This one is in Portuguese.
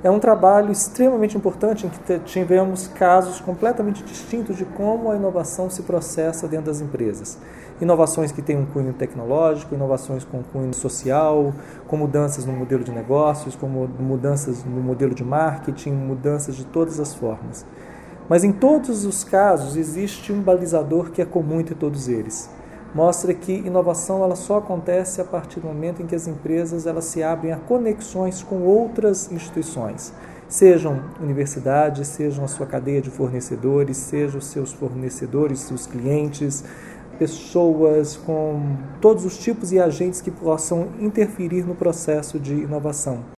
É um trabalho extremamente importante em que tivemos casos completamente distintos de como a inovação se processa dentro das empresas. Inovações que têm um cunho tecnológico, inovações com cunho social, com mudanças no modelo de negócios, com mudanças no modelo de marketing, mudanças de todas as formas. Mas em todos os casos existe um balizador que é comum entre todos eles. Mostra que inovação ela só acontece a partir do momento em que as empresas elas se abrem a conexões com outras instituições, sejam universidades, sejam a sua cadeia de fornecedores, sejam os seus fornecedores, seus clientes, pessoas com todos os tipos e agentes que possam interferir no processo de inovação.